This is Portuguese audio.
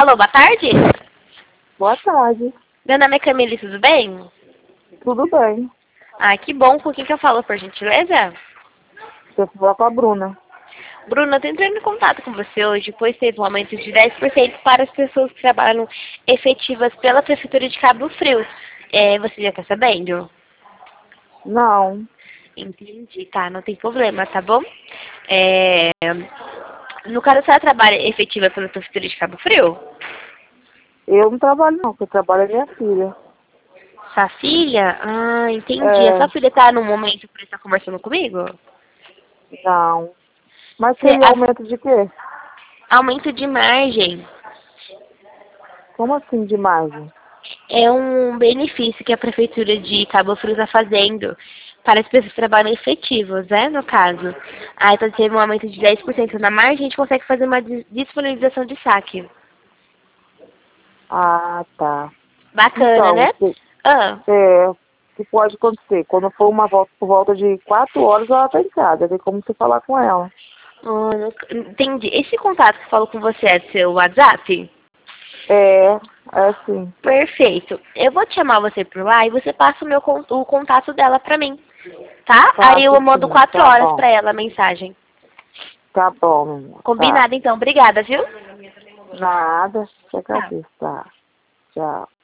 Alô, boa tarde? Boa tarde. Meu nome é Camille, tudo bem? Tudo bem. Ah, que bom. Com quem que eu falo, por gentileza? Você falou com a Bruna. Bruna, eu tô entrando em contato com você hoje, pois teve um aumento de 10% para as pessoas que trabalham efetivas pela Prefeitura de Cabo Frio. Você já tá sabendo? Não, Entendi, tá, não tem problema, tá bom? É, No caso, você trabalha efetiva pela Prefeitura de Cabo Frio? eu não trabalho não, quem trabalha é minha filha. Sua filha? Ah, entendi. A É, sua filha tá no momento para estar conversando comigo? não. Mas Você, seria aumento de quê? aumento de margem Como assim de margem? é um benefício que a Prefeitura de Cabo Frio está fazendo para as pessoas que trabalham efetivos, né, no caso. Aí, então, teve um aumento de 10% na margem, a gente consegue fazer uma disponibilização de saque. Ah, tá. Bacana, Então, né? Ah, o que pode acontecer? Quando for uma volta por volta de 4 horas, ela tá em casa. Tem como você falar com ela. entendi. Esse contato que eu falo com você é seu WhatsApp? É assim. Perfeito. Eu vou te chamar você por lá e você passa o contato dela pra mim, tá? Aí Faço eu mando sim. 4 Tá horas bom. pra ela a mensagem. Tá bom, meu amor. Tá. Combinado então. Obrigada, viu? Nada. Te Tchau. agradeço. Tá. Tchau.